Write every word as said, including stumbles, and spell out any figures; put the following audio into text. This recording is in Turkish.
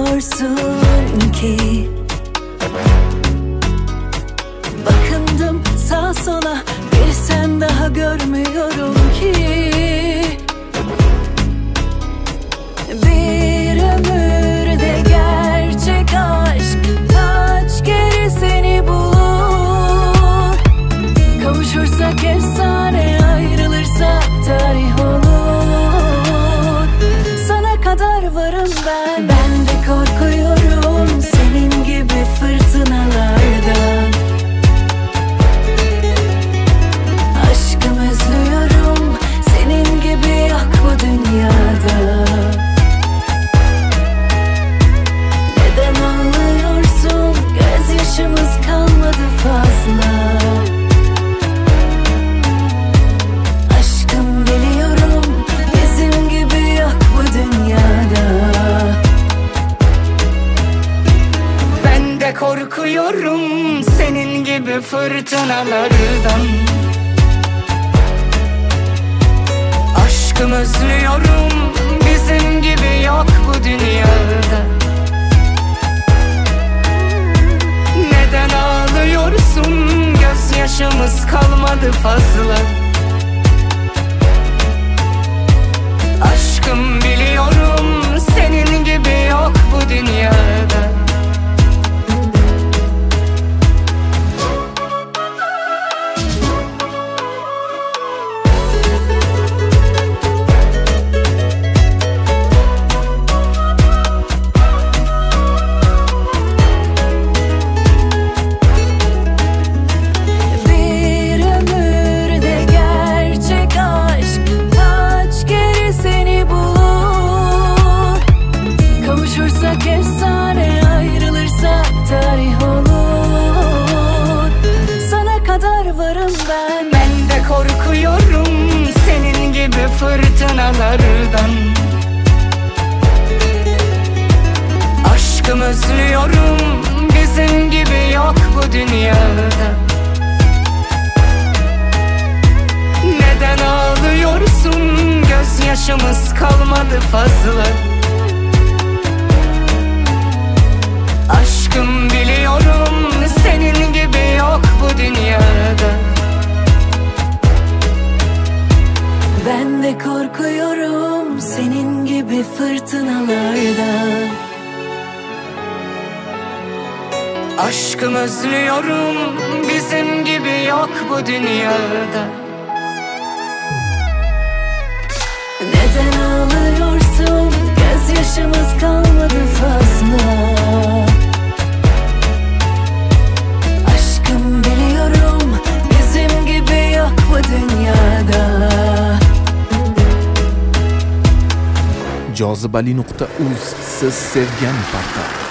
sanıyorsun ki? Bakındım sağa sola, bir sen daha görmüyorum ki. Bir ömürde gerçek aşk kaç kere seni bulur. Kavuşursak efsane, ayrılırsak tarih olur. Sana kadar varım ben. Ben de korkuyorum senin gibi fırtınalardan. Aşkım özlüyorum, senin gibi yok bu dünyada. Neden ağlıyorsun? Gözyaşımız kalmadı fazla. Aşkım biliyorum, bizim gibi yok bu dünyada. Ben de korkuyorum senin gibi fırtınalardan. Aşkım özlüyorum, bizim gibi yok bu dünyada. Neden ağlıyorsun? Gözyaşımız kalmadı fazla. Aşkım biliyorum, senin gibi yok bu dünyada. Efsane, ayrılırsak tarih olur. Sana kadar varım ben. Ben de korkuyorum senin gibi fırtınalardan. Aşkım özlüyorum, bizim gibi yok bu dünyada. Neden ağlıyorsun? Gözyaşımız kalmadı fazla. Aşkım biliyorum, senin gibi yok bu dünyada. Ben de korkuyorum senin gibi fırtınalardan. Aşkım özlüyorum, bizim gibi yok bu dünyada. Neden ağlıyorsun? Gözyaşımız kalmadı fazla. Aşkım biliyorum, bizim gibi yok bu dünyada. jozibali nuqta uz siz sevgan portal.